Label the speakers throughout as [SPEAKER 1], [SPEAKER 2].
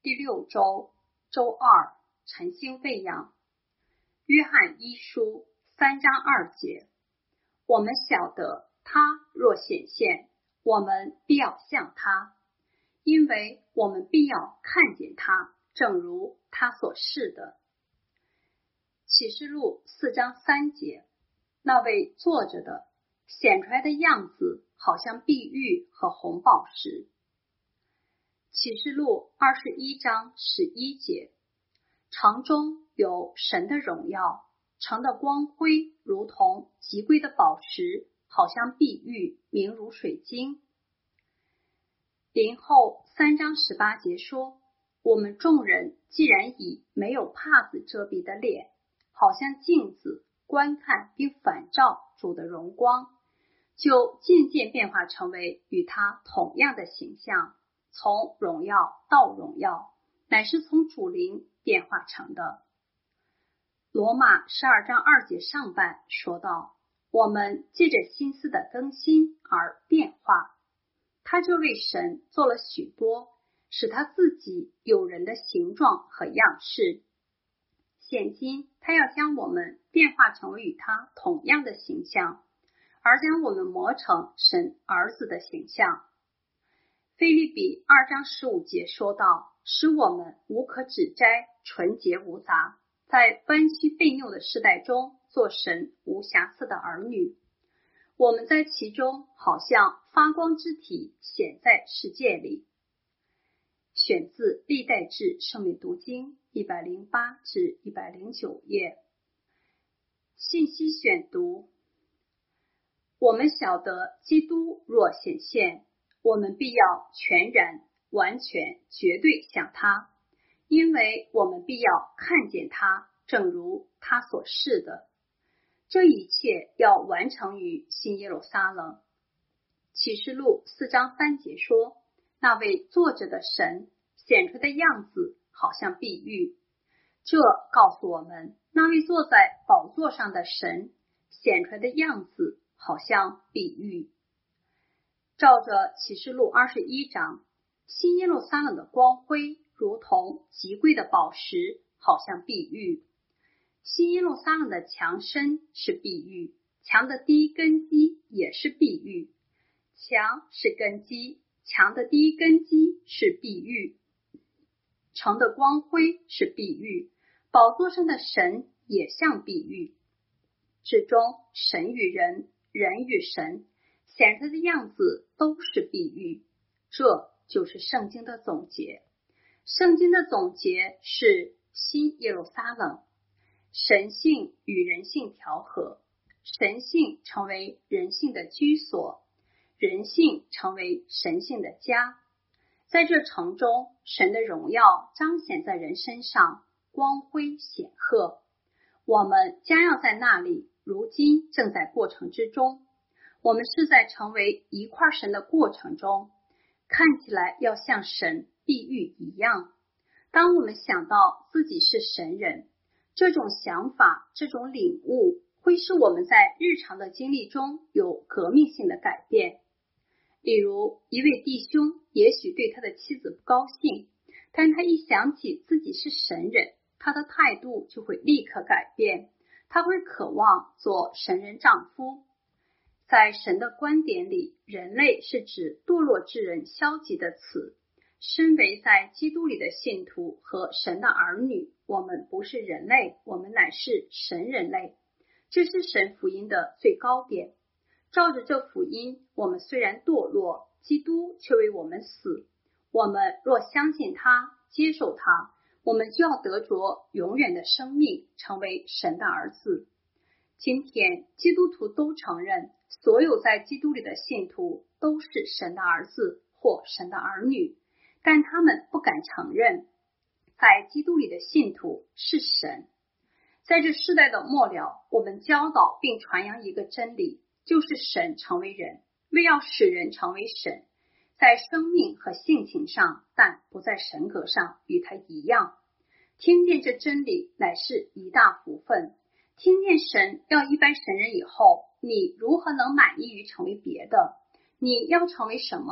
[SPEAKER 1] 第6周周2晨星喂养。约翰一书3章2节，我们晓得他若显现，我们必要像他，因为我们必要看见他，正如他所示的。启示录4章3节，那位坐着的显出来的样子好像碧玉和红宝石。启示录21章11节，城中有神的荣耀，城的光辉如同极贵的宝石，好像碧玉，明如水晶。林后3章18节说，我们众人既然以没有帕子遮蔽的脸，好像镜子观看并反照主的荣光，就渐渐变化成为与他同样的形象，从荣耀到荣耀，乃是从主灵变化成的。罗马12章2节上半说到，我们借着心思的更新而变化，他就为神做了许多，使他自己有人的形状和样式。现今他要将我们变化成为与他同样的形象，而将我们磨成神儿子的形象。腓立比2章15节说道，使我们无可指摘，纯洁无杂，在弯曲悖谬的世代中做神无瑕疵的儿女。我们在其中好像发光之体显在世界里。选自历代志圣命读经108至109页。信息选读，我们晓得基督若显现，我们必要全然完全绝对像他，因为我们必要看见他，正如他所示的。这一切要完成于新耶路撒冷。启示录4章3节说，那位坐着的神显出的样子好像碧玉。这告诉我们，那位坐在宝座上的神显出来的样子好像碧玉。照着启示录21章，新耶路撒冷的光辉如同极贵的宝石，好像碧玉。新耶路撒冷的墙身是碧玉，墙的第一根基也是碧玉。墙是根基，墙的第一根基是碧玉。城的光辉是碧玉，宝座上的神也像碧玉。至终神与人，人与神显出的样子都是碧玉。这就是圣经的总结。圣经的总结是新耶路撒冷，神性与人性调和，神性成为人性的居所，人性成为神性的家。在这城中，神的荣耀彰显在人身上，光辉显赫。我们将要在那里，如今正在过程之中。我们是在成为一块神的过程中，看起来要像神碧玉一样。当我们想到自己是神人，这种想法，这种领悟会使我们在日常的经历中有革命性的改变。例如，一位弟兄也许对他的妻子不高兴，但他一想起自己是神人，他的态度就会立刻改变，他会渴望做神人丈夫。在神的观点里，人类是指堕落之人消极的词。身为在基督里的信徒和神的儿女，我们不是人类，我们乃是神人类。这是神福音的最高点。照着这福音，我们虽然堕落，基督却为我们死。我们若相信他，接受他，我们就要得着永远的生命，成为神的儿子。今天基督徒都承认，所有在基督里的信徒都是神的儿子或神的儿女，但他们不敢承认在基督里的信徒是神。在这世代的末了，我们教导并传扬一个真理，就是神成为人，为要使人成为神，在生命和性情上，但不在神格上与他一样。听见这真理乃是一大福分。听见神要一般神人以后，你如何能满意于成为别的？你要成为什么？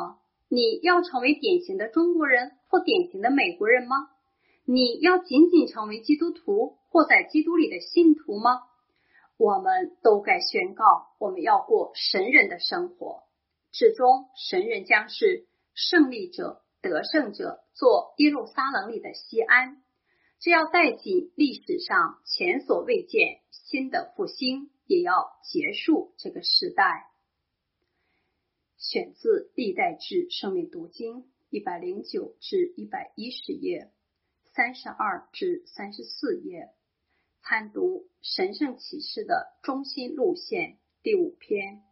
[SPEAKER 1] 你要成为典型的中国人或典型的美国人吗？你要仅仅成为基督徒或在基督里的信徒吗？我们都该宣告，我们要过神人的生活。至终，神人将是胜利者、得胜者，做耶路撒冷里的锡安。这要带进历史上前所未见新的复兴，也要结束这个时代。选自历代志生命读经109至110页，32至34页，参读神圣启示的中心路线第5篇。